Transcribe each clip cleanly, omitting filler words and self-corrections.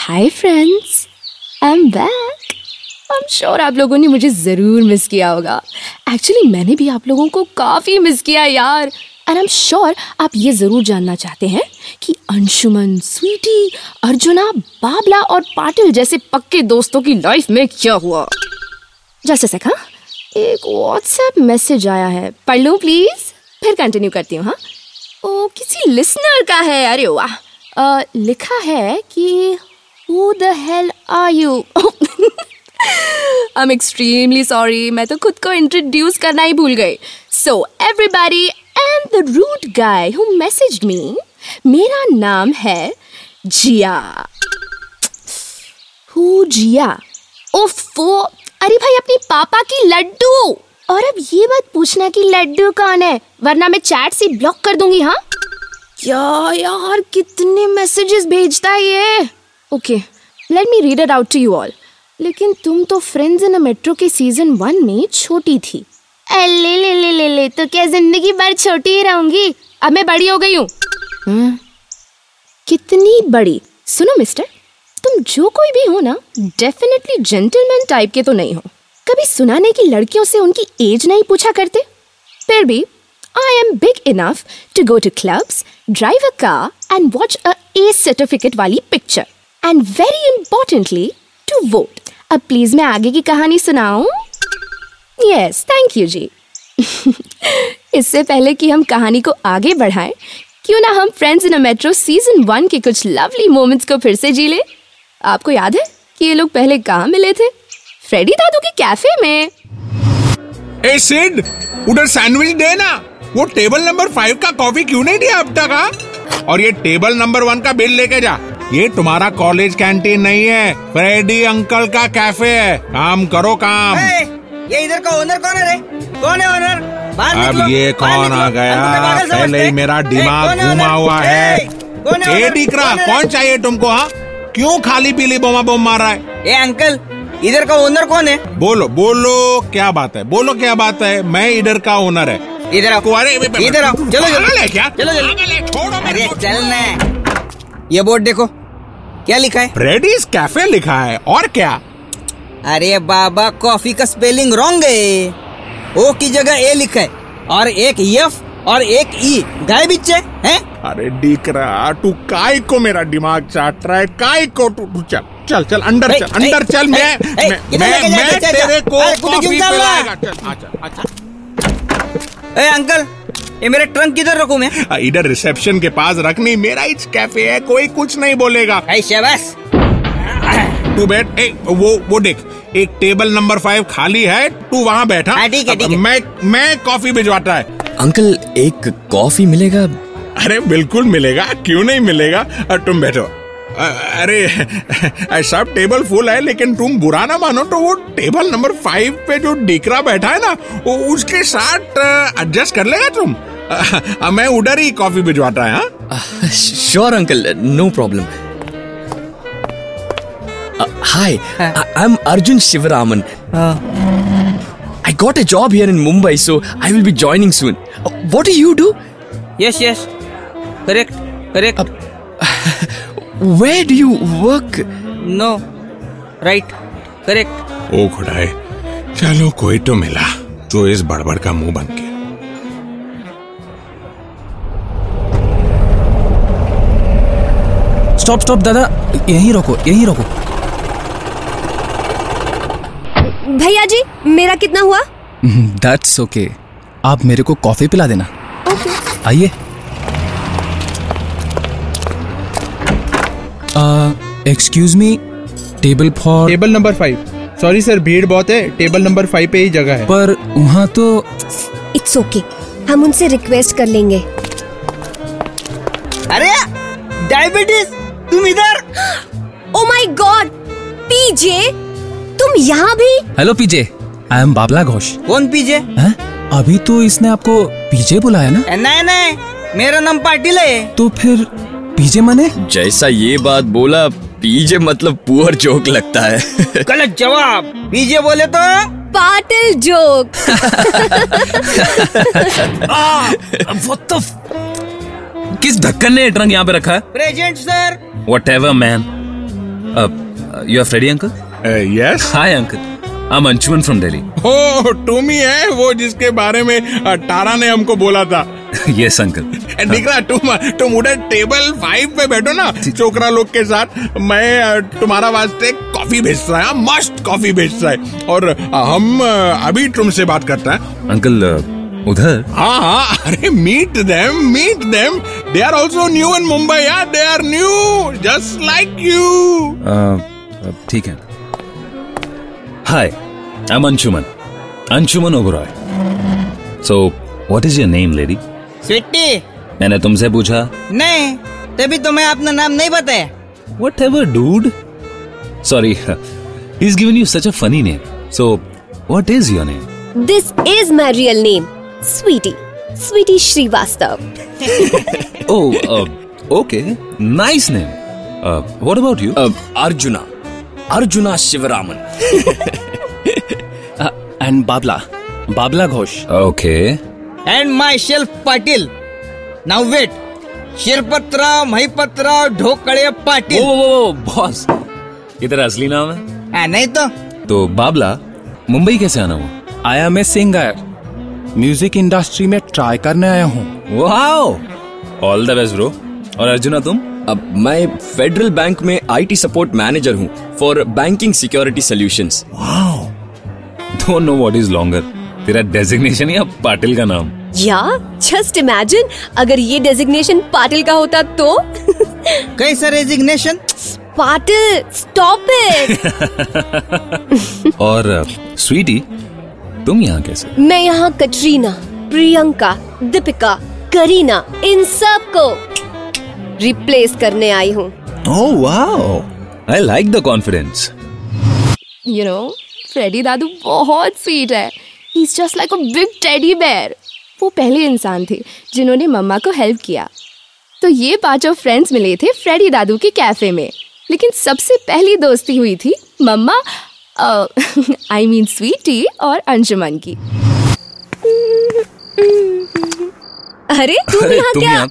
Hi friends, I am back. I am sure आप लोगों ने मुझे ज़रूर मिस किया होगा। एक्चुअली मैंने भी आप लोगों को काफ़ी मिस किया यार। एंड आई एम श्योर आप ये ज़रूर जानना चाहते हैं कि अंशुमन, स्वीटी, अर्जुना, बाबला और पाटिल जैसे पक्के दोस्तों की लाइफ में क्या हुआ। जस्ट अ सेकंड, एक व्हाट्सएप मैसेज आया है, पढ़ लो प्लीज़, फिर कंटिन्यू करती हूँ। हाँ, ओ किसी लिसनर का है। अरे वाह, लिखा है कि Who the hell are you? I'm extremely sorry, मैं तो खुद को इंट्रोड्यूस करना ही भूल गई। So everybody and the rude guy who messaged me, मेरा नाम है जिया। Who जिया? ओफो, अरे भाई अपनी पापा की लड्डू। और अब ये बात पूछना कि लड्डू कौन है, वरना मैं चैट से ब्लॉक कर दूंगी। हाँ क्या यार, कितने मैसेजेस भेजता है ये। Okay, let me read it out to you all. लेकिन तुम तो फ्रेंड्स इन अ मेट्रो के सीजन 1 में छोटी थी। ले ले ले ले ले, तो क्या जिंदगी भर छोटी ही रहूंगी? अब मैं बड़ी हो गई हूँ। कितनी बड़ी? सुनो मिस्टर, तुम जो कोई भी हो ना, डेफिनेटली जेंटलमैन टाइप के तो नहीं हो। कभी सुना नहीं कि लड़कियों से उनकी एज नहीं पूछा करते? फिर भी I am big enough to go to clubs, drive a car and watch a A certificate वाली picture. And very importantly, to vote. अब प्लीज मैं आगे की कहानी सुनाऊं? Yes, thank you जी। इससे पहले कि हम कहानी को आगे बढ़ाएं, क्यों ना हम friends in a metro season 1 के कुछ लवली मोमेंट्स को फिर से जी ले। आपको याद है कि ये लोग पहले कहाँ मिले थे? फ्रेडी दादू के कैफे में। ए सिड, उधर सैंडविच दे ना। वो टेबल नंबर 5 का कॉफी क्यों नहीं दिया अब तक? हाँ, और ये टेबल नंबर 1 का बिल लेके जा। ये तुम्हारा कॉलेज कैंटीन नहीं है, फ्रेडी अंकल का कैफे है। काम करो काम। ये इधर का ओनर कौन है रे? कौन है ओनर? अब ये कौन आ गया? पहले ही मेरा दिमाग घुमा हुआ है। ए दिकरा, कौन चाहिए तुमको? हाँ, क्यों खाली पीली बोमा बोम मार रहा है? ए अंकल, इधर का ओनर कौन है? बोलो बोलो, क्या बात है? बोलो क्या बात है? मैं इधर का ओनर है। इधर आओ, इधर आओ, चलो चलो क्या? चलो छोड़ो, अरे चल ना। ये बोर्ड देखो, क्या लिखा है? फ्रेडीज कैफे लिखा है, और क्या? अरे बाबा, कॉफी का स्पेलिंग रॉन्ग है। ओ की जगह ए लिखा है, और एक एफ और एक ई गाय बीचे हैं। अरे दिकरा, तू काय को मेरा दिमाग चाट रहा है? काय को तू चल चल चल अंदर चल, अंदर चल। मैं तेरे को कॉफी पिलाएगा। चल अच्छा। ए अंकल, ये मेरे ट्रंक किधर रखूं मैं? इधर रिसेप्शन के पास रखनी, मेरा ही कैफे है, कोई कुछ नहीं बोलेगा। शाबाश, तू बैठ। वो देख, एक टेबल नंबर 5 खाली है, तू वहाँ बैठा। ठीक है। मैं कॉफी भिजवाता है। अंकल, एक कॉफी मिलेगा? अरे बिल्कुल मिलेगा, क्यों नहीं मिलेगा। तुम बैठो। अरे सब टेबल फुल है, लेकिन तुम बुरा ना मानो तो वो टेबल नंबर 5 पे जो दिकरा बैठा है ना, वो उसके साथ एडजस्ट कर लेगा तुम? मैं उधर ही कॉफी भिजवाता है। हाँ, sure uncle, no problem. Hi, I am Arjun Sivaraman. I got a job here in Mumbai, so I will be joining soon. What do you do? Yes, correct. Where do you work? No, right, correct. ओ खुदाए, चलो कोई तो मिला जो इस बड़बड़ का मुंह बन के। स्टॉप दादा, यहीं रोको। भैया जी, मेरा कितना हुआ? That's okay. आप मेरे को कॉफी पिला देना। Okay. आइए। Excuse me, table number 5। Sorry sir, भीड़ बहुत है, टेबल नंबर 5 पे ही जगह है। पर वहाँ तो। इट्स ओके, हम उनसे रिक्वेस्ट कर लेंगे। अरे डायबिटीज, तुम इधर? ओ माय गॉड, पीजे, तुम यहाँ भी? Hello PJ, I am Babla Ghosh. कौन पीजे? अभी तो इसने आपको पीजे बुलाया ना? नहीं, मेरा नाम पाटिल है। तो फिर पीजे माने? जैसा ये बात बोला, पीजे मतलब पुअर जोक लगता है। गलत जवाब। पीजे बोले तो पाटिल जोक। किस ढक्कन ने ट्रंक यहाँ पे रखा है? Present sir. Whatever man. You are Freddie uncle? Yes. Hi uncle. I'm Anshuman from Delhi. Oh, तुम ही है वो जिसके बारे में तारा ने हमको बोला था. Yes uncle. दिख रहा तुम उधर टेबल 5 पे बैठो ना छोकरा लोग के साथ. मैं तुम्हारा वास्ते कॉफी भेज रहा है, मस्त कॉफी भेज रहा है. और हम अभी तुमसे बात करते हैं. अंकल उधर? हाँ, अरे meet them. They are also new in Mumbai. Yeah, they are new, just like you. ठीक है. Hi, I'm Anshuman Oberoi. So, what is your name, lady? Sweety. मैंने तुमसे पूछा. नहीं, तभी तुम्हें अपना नाम नहीं बताया. Whatever, dude. Sorry, he's given you such a funny name. So, what is your name? This is my real name, Sweetie. Sweetie Srivastav. Oh, okay. Nice name. What about you? Arjuna Shivaraman. And Babla Ghosh. Okay. And myself Patil. Now wait. शिरपत्रा, महिपत्रा, ढोकड़े Patil. वो boss, ये तेरा असली नाम है? नहीं तो बाबला, मुंबई कैसे आना हुआ? I am a singer. Music industry में ट्राई करने आया हूँ. Wow, all the best bro. और अर्जुना तुम? अब मैं फेडरल बैंक में IT सपोर्ट मैनेजर हूँ for banking security solutions. Wow, don't know what is longer, तेरा डेजिग्नेशन या पाटिल का नाम? या जस्ट इमेजिन अगर ये डेजिग्नेशन पाटिल का होता तो. कैसा रेजिग्नेशन? Patil, stop it. और स्वीटी, तुम यहाँ कैसे? मैं यहाँ कटरीना, प्रियंका, दीपिका, करीना, इन सब को रिप्लेस करने आई हूँ. Oh wow, I like the confidence. You know, Freddie दादू बहुत स्वीट है. He's just like a big teddy bear. वो पहले इंसान थे जिन्होंने मम्मा को हेल्प किया. तो ये पांचों फ्रेंड्स मिले थे फ्रेडी दादू के कैफे में. लेकिन सबसे पहली दोस्ती हुई थी मम्मा I mean स्वीटी और अंशुमन की. अरे तुम यहाँ क्या?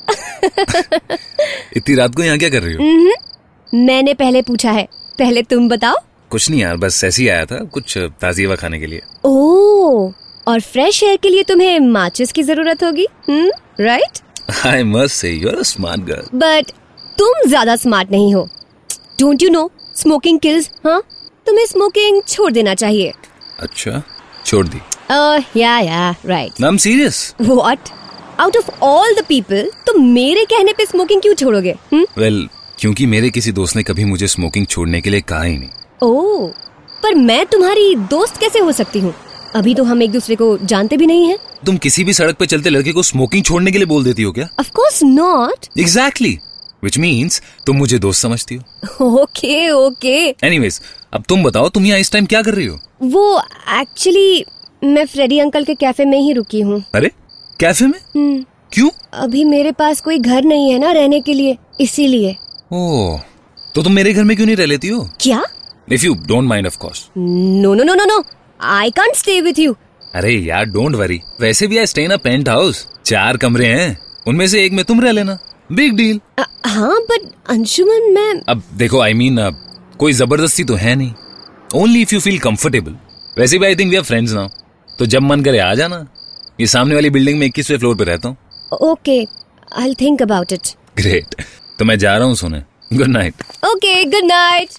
इतनी रात को यहाँ क्या कर रही हो? मैंने पहले पूछा है, पहले तुम बताओ. कुछ नहीं यार, बस ऐसे ही आया था कुछ ताज़ी हवा खाने के लिए. ओह, और फ्रेश एयर के लिए तुम्हें माचिस की जरूरत होगी, right? I must say you're a smart girl. But तुम ज्यादा स्मार्ट नहीं हो. Don't you know smoking kills? हाँ, तुम्हें स्मोकिंग छोड़ देना चाहिए. अच्छा, छोड़ दी? Yeah right. I'm serious. What? Out of all the people तुम मेरे कहने पे स्मोकिंग क्यों छोड़ोगे? Well, क्योंकि मेरे किसी दोस्त ने कभी मुझे स्मोकिंग छोड़ने के लिए कहा ही नहीं. ओह, पर मैं तुम्हारी दोस्त कैसे हो सकती हूँ? अभी तो हम एक दूसरे को जानते भी नहीं हैं. तुम किसी भी सड़क पे चलते लड़के को स्मोकिंग छोड़ने के लिए बोल देती हो क्या? Of course not. Exactly. Which means तुम मुझे दोस्त समझती हो. ओके. Anyways, अब तुम बताओ, तुम यहाँ इस टाइम क्या कर रही हो? वो एक्चुअली मैं फ्रेडी अंकल के कैफे में ही रुकी हूँ. अरे कैफे में? क्यों? अभी मेरे पास कोई घर नहीं है ना रहने के लिए, इसीलिए. ओह, तो तुम मेरे घर में क्यों नहीं रह लेती हो? क्या? If you don't mind, of course. No. I can't stay with you. अरे यार, डोंट वरी. वैसे भी I stay in a penthouse. 4 कमरे हैं, उनमें से एक में तुम रह लेना. Big deal. हाँ, बट अंशुमन, मैं... अब देखो, I mean, कोई जबरदस्ती तो है नहीं. Only if you feel comfortable. वैसे भी I think we are friends now. तो जब मन करे आ जाना. ये सामने वाली बिल्डिंग में 21वें फ्लोर पे रहता हूँ. Okay, I'll think about it. Great. तो मैं जा रहा हूँ सोने. Good night. Okay, good night.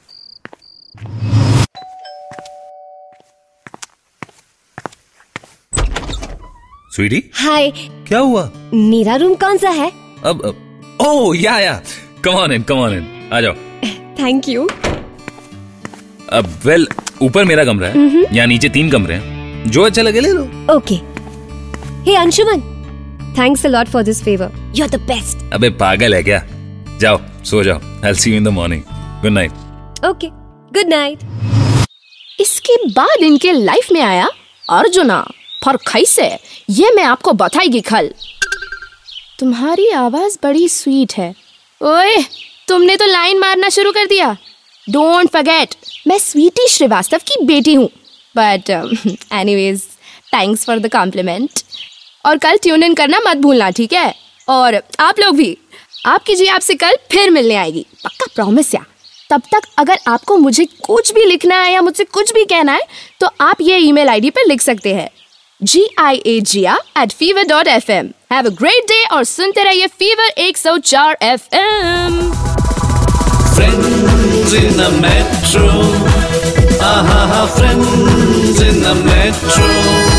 Sweetie, hi. क्या हुआ? मेरा रूम कौन सा है? अब ओह या कम ऑन इन. आ जाओ. Thank you. अब वेल, ऊपर मेरा कमरा है, यहाँ नीचे 3 कमरे हैं. जो अच्छा लगे ले लो. Okay. Hey Anshuman, thanks a lot for this favour. You are the best. अबे पागल है क्या? जाओ सो जाओ. I'll see you in the morning. Good night. Okay, good night. इसके बाद इनके लाइफ में आया अर्जुना. पर कैसे, ये मैं आपको बताएगी कल. तुम्हारी आवाज बड़ी स्वीट है. ओए, तुमने तो लाइन मारना शुरू कर दिया. डोंट फॉरगेट, मैं स्वीटी श्रीवास्तव की बेटी हूँ. But anyways, thanks for the compliment. और कल ट्यून इन करना मत भूलना, ठीक है? और आप लोग भी. आपकी जी आपसे कल फिर मिलने आएगी, पक्का प्रॉमिस. या तब तक अगर आपको मुझे कुछ भी लिखना है या मुझसे कुछ भी कहना है तो आप ये ईमेल आईडी पर लिख सकते हैं giagia@fever.fm। Have a great day और सुनते रहिए fever 104 FM। Friends in the metro, friends in the metro।